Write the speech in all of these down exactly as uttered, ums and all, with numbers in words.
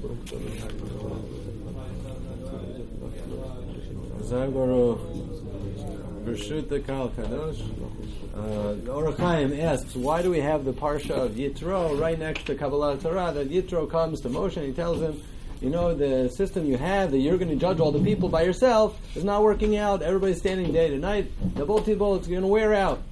Zagoro Bershut Kal Kadosh. Uh, the Orach Chaim asks, why do we have the Parsha of Yitro right next to Kabbalah Torah? That Yitro comes to Moshe and he tells him, you know, the system you have that you're going to judge all the people by yourself is not working out. Everybody's standing day to night. The Bolti it's going to wear out.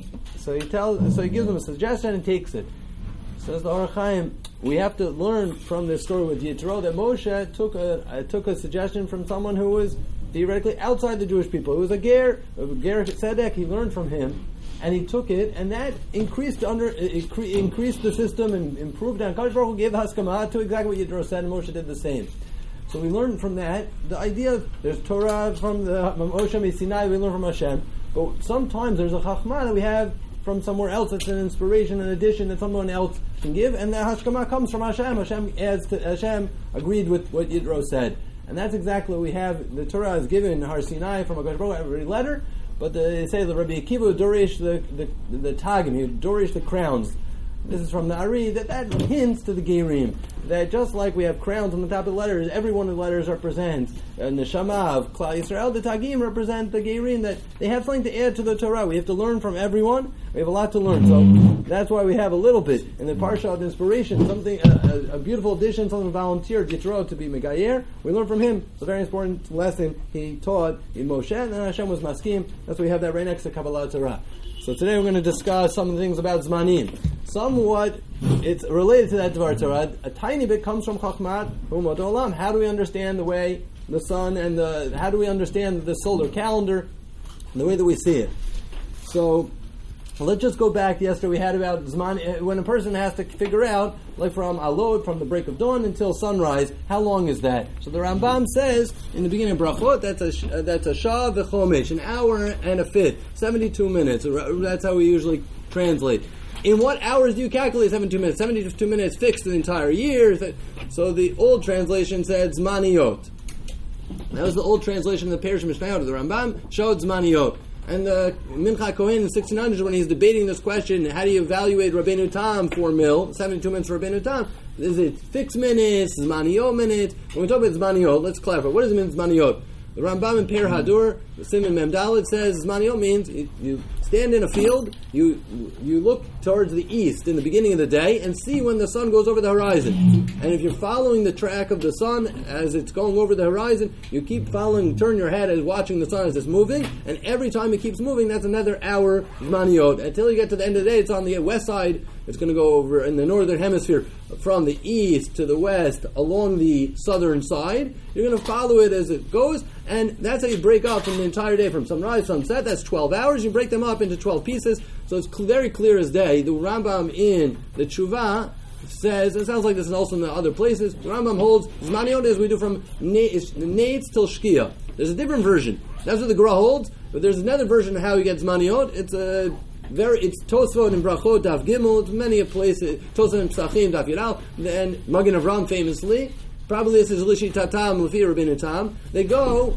So he tells, so he gives him a suggestion and takes it. Says the Orach Chaim, we have to learn from this story with Yitro that Moshe took a uh, took a suggestion from someone who was theoretically outside the Jewish people. It was a Ger, a Ger Tzedek. He learned from him, and he took it, and that increased under it cre- increased the system and improved it. And Kadosh Baruch Hu gave Haskama to exactly what Yitro said, and Moshe did the same. So we learned from that the idea of there's Torah from the Moshe Sinai. We learn from Hashem, but sometimes there's a Chachma that we have from somewhere else. It's an inspiration, an addition that someone else can give, and the Hashkama comes from Hashem. Hashem adds to Hashem agreed with what Yitro said, and that's exactly what we have. The Torah is given Har Sinai from HaKadosh Baruch Hu every letter, but the, they say the Rabbi Akiva Dorish the the, the, the Tagim, he Dorish the crowns. This is from the Ari, that that hints to the Gerim, that just like we have crowns on the top of the letters, every one of the letters represents uh, Neshama of Klal Yisrael. The Tagim represent the Gerim, that they have something to add to the Torah. We have to learn from everyone. We have a lot to learn. So that's why we have a little bit in the Parsha of Inspiration, something a, a, a beautiful addition, someone volunteered Yitro to be Megayer. We learn from him. It's a very important lesson he taught in Moshe, and then Hashem was Maskim. That's why we have that right next to Kabbalah Torah. So today we're going to discuss some of the things about Zmanim. Somewhat, it's related to that Dvar Torah. A tiny bit comes from Chachmat Umot Olam. How do we understand the way the sun and the, how do we understand the solar calendar, and the way that we see it? So, let's just go back. Yesterday we had about Zman, when a person has to figure out, like from Alod, from the break of dawn until sunrise, how long is that? So the Rambam says, in the beginning of Brachot, that's a uh, that's a Shah v'chomesh, an hour and a fifth, seventy-two minutes. That's how we usually translate. In what hours do you calculate seventy-two minutes? seventy-two minutes fixed the entire year. So the old translation said Zmaniyot. That was the old translation of the Perush Mishnayot of the Rambam, showed Zmaniyot. And the Mincha Kohen in sixteen hundred, when he's debating this question, how do you evaluate Rabbeinu Tam for mil, seventy-two minutes for Rabbeinu Tam? Is it fixed minutes, Zmaniyot minutes? When we talk about Zmaniyot, let's clarify. What does it mean, Zmaniyot? The Rambam in Per Hadur, the Simon Mem Dalet says, Zmaniyot means you, you stand in a field, you you look towards the east in the beginning of the day and see when the sun goes over the horizon. And if you're following the track of the sun as it's going over the horizon, you keep following, turn your head as watching the sun as it's moving, and every time it keeps moving, that's another hour Zmaniyot. Until you get to the end of the day, it's on the west side, it's going to go over in the northern hemisphere, from the east to the west, along the southern side. You're going to follow it as it goes, and that's how you break up from the entire day, from sunrise, sunset. That's twelve hours. You break them up into twelve pieces, so it's cl- very clear as day. The Rambam in the Tshuva says, it sounds like this is also in the other places, the Rambam holds Zmaniyot as we do from Nates till Shkia. There's a different version. That's what the Gra holds, but there's another version of how you get Zmaniyot. It's a very, it's Tosfot and Brachot, Daf Gimel, it's many places, Tosfot and Psachim, Daf Yiral, and Magen Avram famously. Probably this is Lishi Tatam, Lefi Rabbeinu Tam. They go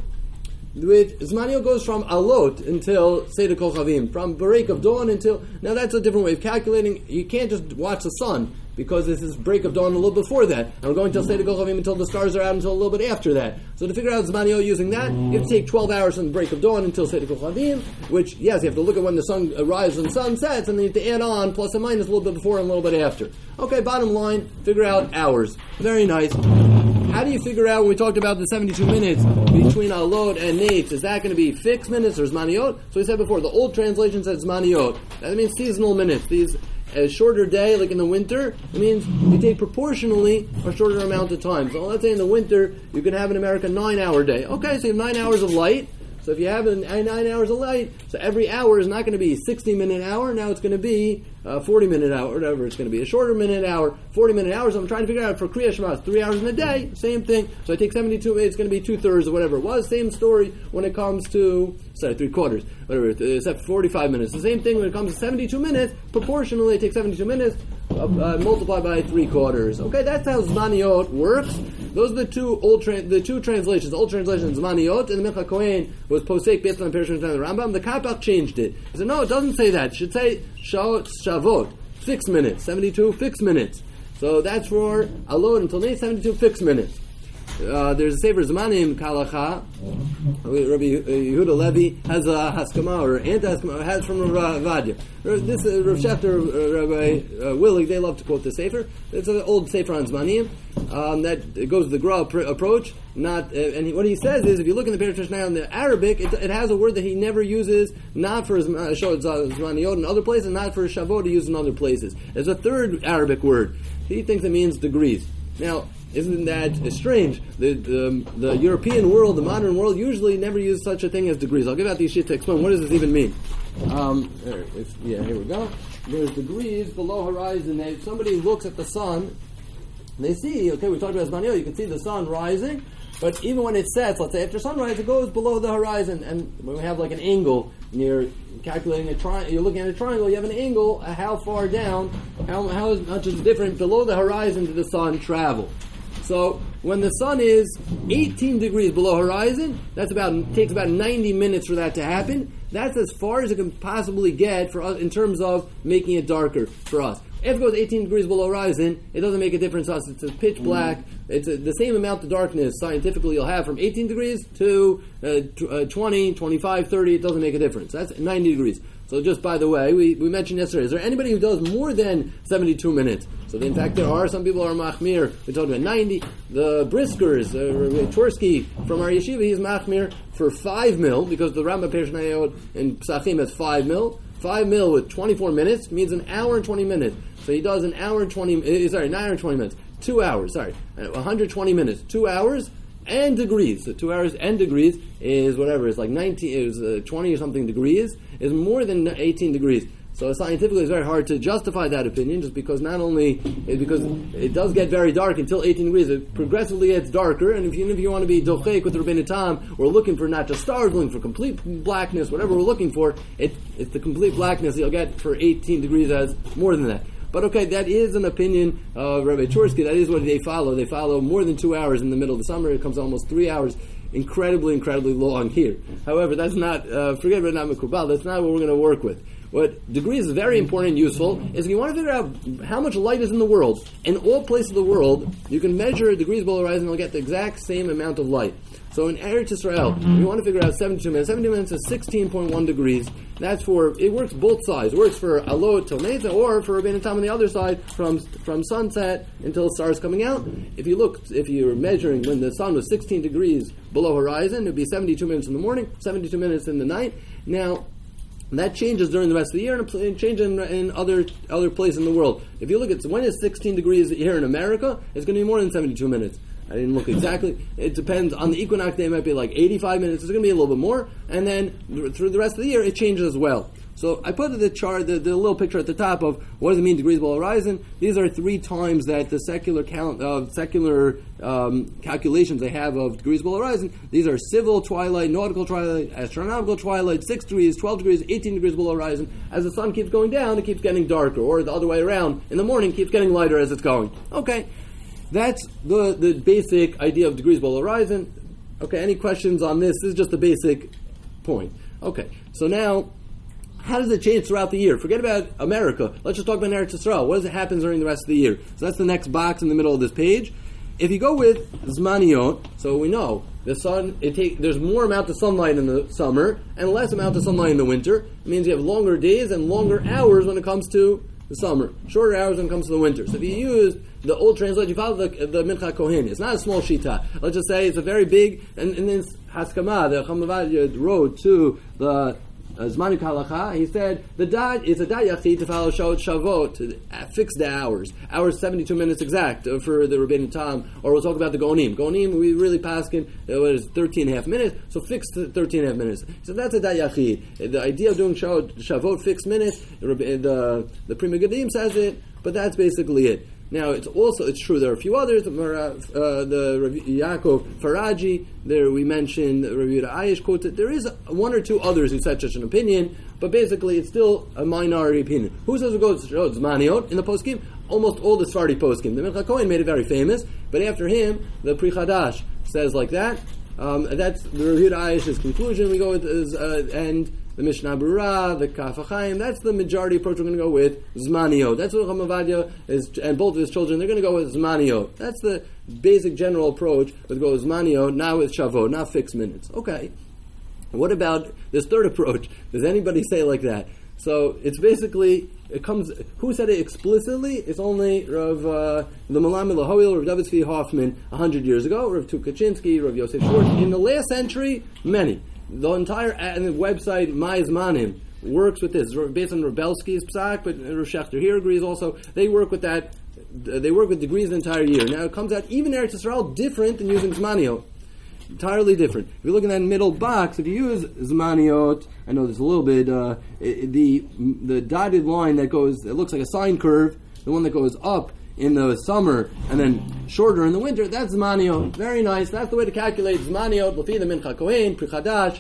with Zmaniyot goes from Alot until Seder Kochavim, from break of dawn until, now that's a different way of calculating. You can't just watch the sun, because this is break of dawn a little before that, and we're going till Seder Kochavim until the stars are out until a little bit after that. So to figure out Zmaniyot using that, you have to take twelve hours from the break of dawn until Seder Kochavim, which, yes, you have to look at when the sun arrives and the sun sets, and then you have to add on plus and minus a little bit before and a little bit after. Okay, bottom line, figure out hours. Very nice. How do you figure out, when we talked about the seventy-two minutes between Alot and Nates, is that going to be fixed minutes or Zmaniyot? So we said before, the old translation said Zmaniyot. That means seasonal minutes. These, a shorter day, like in the winter, it means you take proportionally a shorter amount of time. So let's say in the winter, you can have in America a nine-hour day. Okay, so you have nine hours of light. So if you have a nine hours of light, so every hour is not going to be a sixty-minute hour. Now it's going to be a forty-minute hour, whatever. It's going to be a shorter minute hour, forty-minute hours. So I'm trying to figure out for Kriya Shema, three hours in a day, same thing. So I take seventy-two, it's going to be two-thirds or whatever it was. Same story when it comes to, sorry, three-quarters, whatever, except forty-five minutes. The same thing when it comes to seventy-two minutes, proportionally I take seventy-two minutes, uh, uh, multiplied by three-quarters. Okay, that's how Zmaniyot works. Those are the two old tra- the two translations. The old translation is Zmaniyot, and the Mincha Kohen was Posek based on the Perush Mishnayot of the Rambam. The Kapach changed it. He said, no, it doesn't say that. It should say Shavot, fixed minutes, seventy-two fixed minutes. So that's for alot until Nate, seventy-two fixed minutes. Uh, there's a Sefer Zmanim Kalacha. Rabbi Yehuda Levi has a Haskama or anti-Haskama, has from Rav Vadia. This uh, Rav Shefter, uh, Rabbi uh, Willig, they love to quote the Sefer. It's an old Sefer on Zmanim um, that it goes the Gra pr- approach. Not uh, and he, what he says is, if you look in the Perush now in the Arabic, it, it has a word that he never uses, not for Zmaniyot in other places, not for Shavot, he uses in other places. There's a third Arabic word. He thinks it means degrees. Now, isn't that strange? The, the the European world, the modern world, usually never uses such a thing as degrees. I'll give out these sheets to explain. What does this even mean? Um, there, it's, yeah, here we go. There's degrees below horizon. If somebody looks at the sun, they see, okay, we talked about Zmaniyot, you can see the sun rising, but even when it sets, let's say after sunrise, it goes below the horizon, and when we have like an angle, and you're calculating a triangle, you're looking at a triangle, you have an angle, uh, how far down, how, how much is different below the horizon did the sun travel? So when the sun is eighteen degrees below horizon, that's about takes about ninety minutes for that to happen. That's as far as it can possibly get for us in terms of making it darker for us. If it goes eighteen degrees below horizon, it doesn't make a difference to us. It's a pitch black. It's a, the same amount of darkness scientifically you'll have from eighteen degrees to uh, t- uh, twenty, twenty-five, thirty. It doesn't make a difference. That's ninety degrees. So just by the way, we, we mentioned yesterday, is there anybody who does more than seventy-two minutes? So in fact there are. Some people are machmir. We talked about ninety. The Briskers, uh, Tversky from our yeshiva, he's machmir for five mil, because the Rambam Perush Nayot in Psachim has five mil. Five mil with twenty-four minutes means an hour and twenty minutes. So he does an hour and twenty, uh, sorry, nine hour and twenty minutes. Two hours, sorry. Uh, one hundred twenty minutes. Two hours and degrees. So two hours and degrees is whatever. It's like nineteen, it was uh, twenty or something degrees. Is more than eighteen degrees. So scientifically it's very hard to justify that opinion, just because not only, it, because it does get very dark until eighteen degrees, it progressively gets darker, and if you, if you want to be dochek with Rabbeinu Tam, we're looking for not just stars, we're looking for complete blackness, whatever we're looking for, it, it's the complete blackness you'll get for eighteen degrees as more than that. But okay, that is an opinion of Rabbi Tversky, that is what they follow. They follow more than two hours in the middle of the summer, it comes almost three hours. Incredibly, incredibly long here. However, that's not, uh, forget about not Mekubal, that's not what we're going to work with. What degrees is very important and useful is if you want to figure out how much light is in the world, in all places of the world, you can measure degrees below horizon and you'll get the exact same amount of light. So in Eretz Yisrael, if you want to figure out seventy-two minutes, seventy minutes is sixteen point one degrees. That's for, it works both sides. It works for Alot till Neza, or for Rabbeinu Tam on the other side, from from sunset until stars coming out. If you look, if you're measuring when the sun was sixteen degrees below horizon, it would be seventy-two minutes in the morning, seventy-two minutes in the night. Now, that changes during the rest of the year, and it changes in, in other other places in the world. If you look at when it's sixteen degrees here in America, it's going to be more than seventy-two minutes. I didn't look exactly. It depends. On the equinox day, it might be like eighty-five minutes. It's going to be a little bit more. And then through the rest of the year, it changes as well. So I put the chart, the, the little picture at the top of what does it mean degrees below horizon. These are three times that the secular count of uh, secular um, calculations they have of degrees below horizon. These are civil twilight, nautical twilight, astronomical twilight, six degrees, twelve degrees, eighteen degrees below horizon. As the sun keeps going down, it keeps getting darker, or the other way around. In the morning, it keeps getting lighter as it's going. Okay. That's the, the basic idea of degrees below horizon. Okay, any questions on this? This is just the basic point. Okay, so now, how does it change throughout the year? Forget about America. Let's just talk about Eretz Yisrael. What does it happen during the rest of the year? So that's the next box in the middle of this page. If you go with Zmaniyot, so we know the sun, it take, there's more amount of sunlight in the summer and less amount of sunlight in the winter. It means you have longer days and longer hours when it comes to the summer, shorter hours when it comes to the winter. So if you use the old translation, you follow the, the Mincha Kohen. It's not a small shita. Let's just say it's a very big, and, and this Haskama, the Chamavad wrote to the uh, Zmanu Kalacha, he said, the dad is a dad yachid to follow Shot Shavot, to uh, fix the hours. Hours seventy-two minutes exact uh, for the Rabbeinu Tam, or we'll talk about the Gonim. Gonim, we really paskin, it was thirteen and a half minutes, so fix the thirteen and a half minutes. So that's a dad yachid. The idea of doing Shot Shavot fixed minutes, the, the Prima Gedim says it, but that's basically it. Now, it's also, it's true, there are a few others, uh, the Rav Yaakov Faraji, there we mentioned, Rav Yehuda Ayesh quoted, there is one or two others who said such an opinion, but basically it's still a minority opinion. Who says it goes to Zmaniyot in the poskim? Almost all the Sephardi poskim. The Mincha Kohen made it very famous, but after him, the Pri Chadash says like that. Um, and that's the Rav Yehuda Ayesh's conclusion. We go with is, uh, and the Mishnah Berurah, the Kaf HaChaim. That's the majority approach. We're going to go with Zmaniyot. That's what Chacham Ovadia is, and both of his children, they're going to go with Zmaniyot. That's the basic general approach. Let's go with Zmaniyot, not with Shavot, not fixed minutes. Okay. What about this third approach? Does anybody say like that? So it's basically, it comes, who said it explicitly? It's only Rav, uh, the Malam Lahoil, Rav David Tzvi Hoffman, a hundred years ago, Rav Tukachinsky, Rav Yosef Schwartz. In the last century, many. The entire uh, the website, Ma'izmanim, works with this, based on Rebelsky's psak, but Rav Shechter here agrees also. They work with that, they work with degrees the entire year. Now it comes out, even Eretz Yisrael, different than using Zmaniyot. Entirely different. If you look in that middle box, if you use Zmaniyot, I know there's a little bit, uh, the the dotted line that goes, it looks like a sine curve, the one that goes up in the summer and then shorter in the winter, that's Zmaniyot. Very nice. That's the way to calculate Zmaniyot, Lefi the Mincha Kohen, Pri Chadash,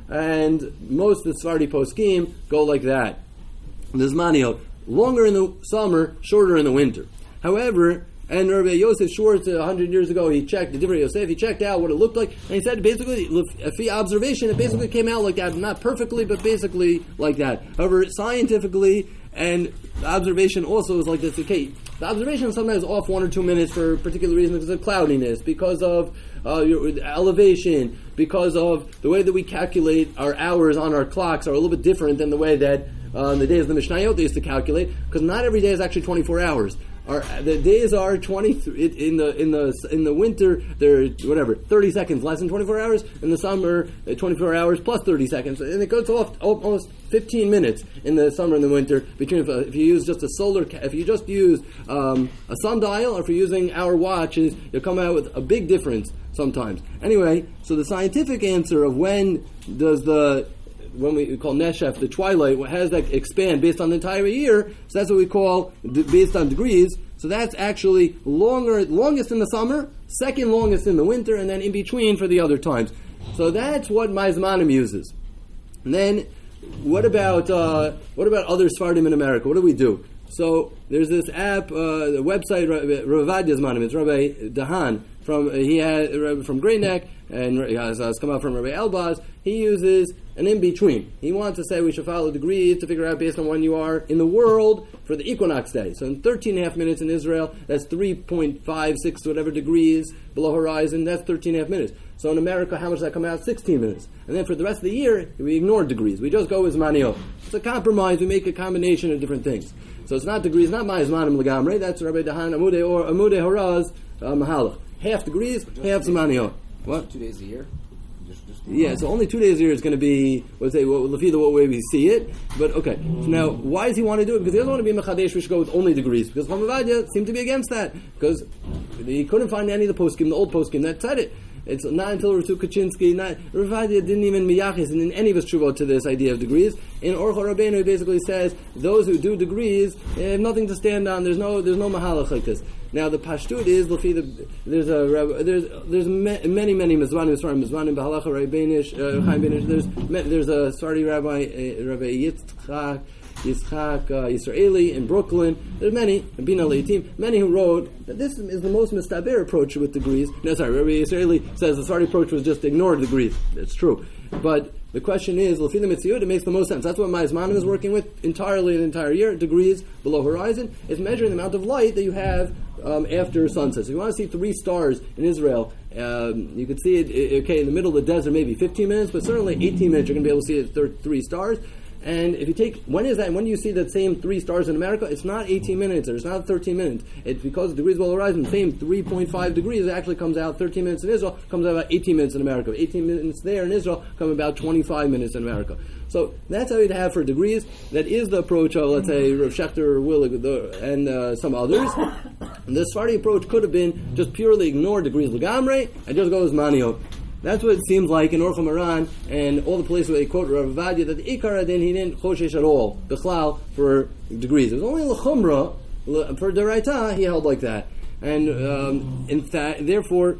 and most of the Sephardi poskim go like that. The Zmaniyot, longer in the summer, shorter in the winter. However, and Rabbi Yosef Schwartz, a hundred years ago, he checked the Divrei Yosef. He checked out what it looked like, and he said basically, if observation, it basically came out like that, not perfectly, but basically like that. However, scientifically, and the observation also is like this. Okay, the observation is sometimes off one or two minutes for a particular reason, because of cloudiness, because of uh, your elevation, because of the way that we calculate our hours on our clocks are a little bit different than the way that uh, in the days of the Mishnayot they used to calculate, because not every day is actually twenty-four hours. Our, the days are twenty in the in the in the winter. They're whatever thirty seconds less than twenty-four hours. In the summer, twenty-four hours plus thirty seconds, and it goes off almost fifteen minutes in the summer and the winter. Between if, uh, if you use just a solar, if you just use um, a sundial, or if you're using our watches, you'll come out with a big difference sometimes. Anyway, so the scientific answer of when does the when we call Neshef, the twilight, how does that expand based on the entire year? So that's what we call d- based on degrees. So that's actually longer, longest in the summer, second longest in the winter, and then in between for the other times. So that's what Ma'izmanim uses. And then, what about uh, what about other Sfardim in America? What do we do? So there's this app, uh, the website, Rav Ovadia's Manim. It's Rabbi Dahan from uh, he had from Great Neck, and has uh, come out from Rabbi Elbaz. He uses an in-between. He wants to say we should follow degrees to figure out based on when you are in the world for the equinox day. So in thirteen and a half minutes in Israel, that's three point five six whatever degrees below horizon, that's thirteen and a half minutes. So in America, how much does that come out? sixteen minutes. And then for the rest of the year, we ignore degrees. We just go with Zmaniyot. It's a compromise. We make a combination of different things. So it's not degrees, not Ma'izmanim Legamre. That's Rabbi Dahan Amudei or Amudei Horaz uh, Mahalach. Half degrees, half Zmaniyot. What? Two days a year? Just, just yeah, so only two days a year is going to be, let's say, well, the what way we see it. But okay, so now, why does he want to do it? Because he doesn't want to be Mechadesh, we should go with only degrees. Because Chacham Ovadia seemed to be against that. Because he couldn't find any of the poskim, the old poskim, that said it. It's not until Rav Kaczynski, not Rav Ovadia didn't even miyachis in any of his tshuvot to this idea of degrees. In Orcha Rabbeinu, he basically says those who do degrees have nothing to stand on. There's no there's no mahalach like this. Now the pashtut is the there's a there's there's many many mizvanim Sfarim mizvanim b'halacha Rabbeinish uh, Chaim Beinish. There's there's a Sephardi rabbi uh, Rabbi Yitzchak. Yitzchak uh, Yisraeli in Brooklyn. There's many, Bina Leitim, many who wrote that this is the most mistaber approach with degrees. No, sorry, Rabbi Yisraeli says the Sephardi approach was just to ignore degrees. It's true. But the question is, L'fi the Mitziyut, it makes the most sense. That's what Ma'izmanim is working with entirely the entire year. Degrees below horizon is measuring the amount of light that you have um, after sunset. So if you want to see three stars in Israel, um, you could see it, okay, in the middle of the desert, maybe fifteen minutes, but certainly eighteen minutes, you're going to be able to see it th- three stars. And if you take, when is that? When do you see that same three stars in America? It's not eighteen minutes, or it's not thirteen minutes. It's because the degrees below horizon, the same three point five degrees, it actually comes out thirteen minutes in Israel, comes out about eighteen minutes in America. eighteen minutes there in Israel come about twenty-five minutes in America. So that's how you'd have for degrees. That is the approach of, let's say, Rav Shechter or Willig and uh, some others. And the Sephardi approach could have been just purely ignore degrees legamre and just go as Zmaniyot. That's what it seems like in Orcha Moran and all the places where they quote Rav Ovadia that the Ikar Adin he didn't choshesh at all, Bechlal, for degrees. It was only L'chumra, for Deraita, he held like that. And um, in fact, therefore,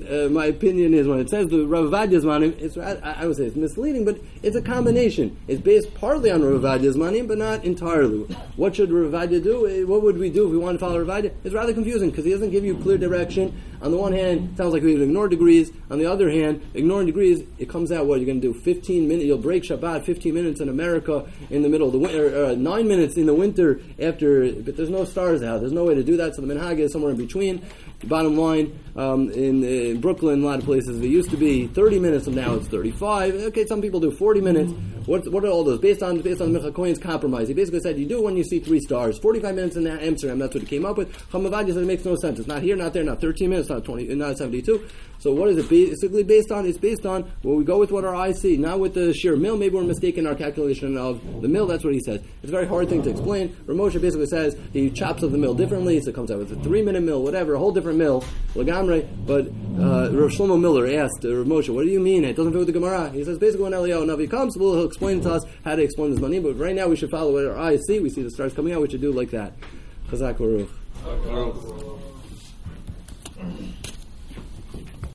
uh, my opinion is when it says the Rav Ovadia's manim, it's I, I would say it's misleading, but it's a combination. It's based partly on Rav Ovadia's manim, but not entirely. What should Rav Ovadia do? What would we do if we want to follow Rav Ovadia? It's rather confusing because he doesn't give you clear direction. On the one hand, it sounds like we would ignore degrees. On the other hand, ignoring degrees, it comes out what you're going to do. Fifteen minutes, you'll break Shabbat. Fifteen minutes in America in the middle of the winter. Uh, nine minutes in the winter after, but there's no stars out. There's no way to do that. So the minhag is somewhere in between. Bottom line, um, in, in Brooklyn, a lot of places, it used to be thirty minutes, and now it's thirty-five. Okay, some people do forty minutes. What, what are all those? Based on based on Micha Cohen's compromise. He basically said, you do it when you see three stars. forty-five minutes in Amsterdam, that's what he came up with. Chacham Ovadia said it makes no sense. It's not here, not there, not thirteen minutes, not twenty, not seventy-two. So what is it basically based on? It's based on, well, we go with what our eyes see, not with the sheer mill. Maybe we're mistaken in our calculation of the mill. That's what he says. It's a very hard thing to explain. Ramosha basically says he chops up the mill differently, so it comes out with a three-minute mill, whatever, a whole different mill, Lagamre. But uh, Rav Shlomo Miller asked uh, Rav Moshe, what do you mean? It doesn't fit with the Gemara. He says, basically when Eliyahu Navi comes, well, he'll explain to us how to explain this money, but right now we should follow what our eyes see. We see the stars coming out, we should do like that. Chazak Baruch.